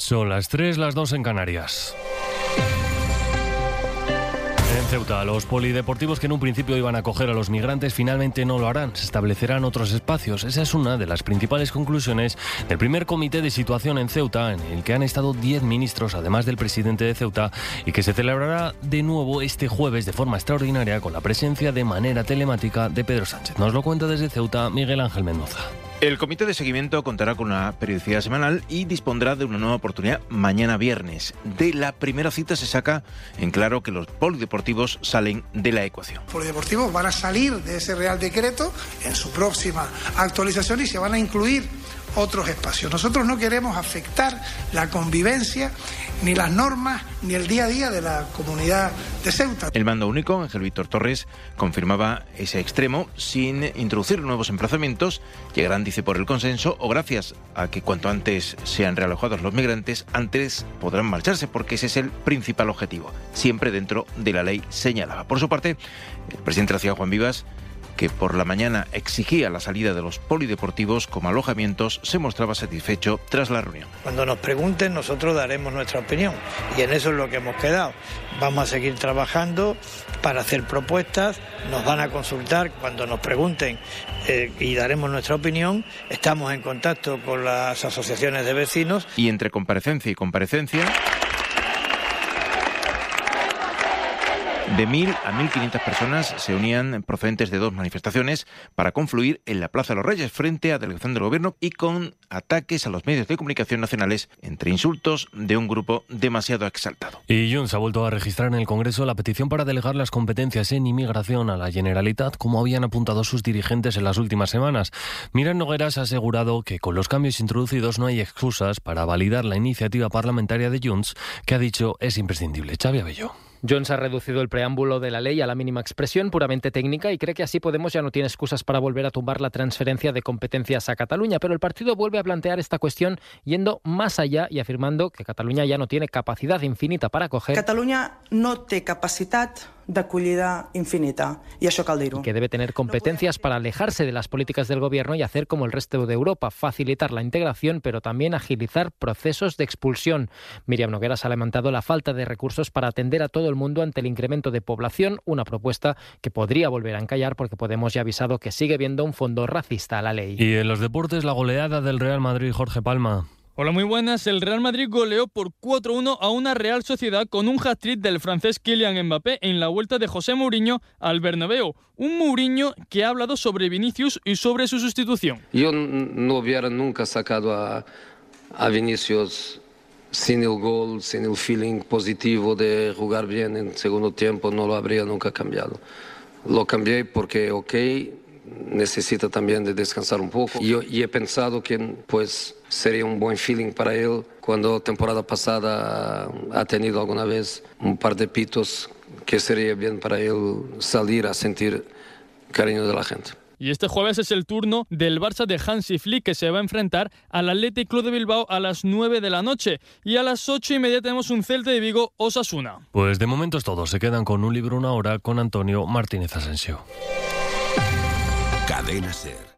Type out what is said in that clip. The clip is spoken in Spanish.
Son las 3, las 2 en Canarias. En Ceuta, los polideportivos que en un principio iban a acoger a los migrantes finalmente no lo harán. Se establecerán otros espacios. Esa es una de las principales conclusiones del primer comité de situación en Ceuta, en el que han estado 10 ministros, además del presidente de Ceuta, y que se celebrará de nuevo este jueves de forma extraordinaria con la presencia de manera telemática de Pedro Sánchez. Nos lo cuenta desde Ceuta Miguel Ángel Mendoza. El comité de seguimiento contará con una periodicidad semanal y dispondrá de una nueva oportunidad mañana viernes. De la primera cita se saca en claro que los polideportivos salen de la ecuación. Los polideportivos van a salir de ese Real Decreto en su próxima actualización y se van a incluir otros espacios. Nosotros no queremos afectar la convivencia, ni las normas, ni el día a día de la comunidad de Ceuta. El mando único, Ángel Víctor Torres, confirmaba ese extremo sin introducir nuevos emplazamientos. Llegarán, dice, por el consenso o gracias a que cuanto antes sean realojados los migrantes, antes podrán marcharse, porque ese es el principal objetivo, siempre dentro de la ley, señalaba. Por su parte, el presidente de la ciudad, Juan Vivas, que por la mañana exigía la salida de los polideportivos como alojamientos, se mostraba satisfecho tras la reunión. Cuando nos pregunten, nosotros daremos nuestra opinión y en eso es lo que hemos quedado. Vamos a seguir trabajando para hacer propuestas, nos van a consultar cuando nos pregunten y daremos nuestra opinión. Estamos en contacto con las asociaciones de vecinos. Y entre comparecencia y comparecencia, de 1.000 a 1.500 personas se unían procedentes de 2 manifestaciones para confluir en la Plaza de los Reyes frente a la delegación del Gobierno y con ataques a los medios de comunicación nacionales entre insultos de un grupo demasiado exaltado. Y Junts ha vuelto a registrar en el Congreso la petición para delegar las competencias en inmigración a la Generalitat, como habían apuntado sus dirigentes en las últimas semanas. Miran Nogueras ha asegurado que con los cambios introducidos no hay excusas para validar la iniciativa parlamentaria de Junts, que ha dicho es imprescindible. Xavi Abelló. Junts ha reducido el preámbulo de la ley a la mínima expresión puramente técnica y cree que así Podemos ya no tiene excusas para volver a tumbar la transferencia de competencias a Cataluña, pero el partido vuelve a plantear esta cuestión yendo más allá y afirmando que Cataluña ya no tiene capacidad infinita para acoger. Catalunya no té capacitat d'acollida infinita, i això cal dir-ho. Que debe tener competencias para alejarse de las políticas del gobierno y hacer como el resto de Europa, facilitar la integración, pero también agilizar procesos de expulsión. Míriam Nogueras ha lamentado la falta de recursos para atender a todo el mundo ante el incremento de población, una propuesta que podría volver a encallar porque Podemos ya ha avisado que sigue viendo un fondo racista a la ley. Y en los deportes, la goleada del Real Madrid, Jorge Palma. Hola, muy buenas. El Real Madrid goleó por 4-1 a una Real Sociedad con un hat-trick del francés Kylian Mbappé en la vuelta de José Mourinho al Bernabéu. Un Mourinho que ha hablado sobre Vinicius y sobre su sustitución. Yo no hubiera nunca sacado a Vinicius sin el gol, sin el feeling positivo de jugar bien en segundo tiempo, no lo habría nunca cambiado. Lo cambié porque, necesita también de descansar un poco. Y he pensado que pues sería un buen feeling para él cuando temporada pasada ha tenido alguna vez un par de pitos, que sería bien para él salir a sentir cariño de la gente. Y este jueves es el turno del Barça de Hansi Flick, que se va a enfrentar al Athletic Club de Bilbao a las 9 de la noche. Y a las 8:30 tenemos un Celta de Vigo Osasuna. Pues de momento es todo. Se quedan con Un libro, una hora con Antonio Martínez Asensio. Cadena SER.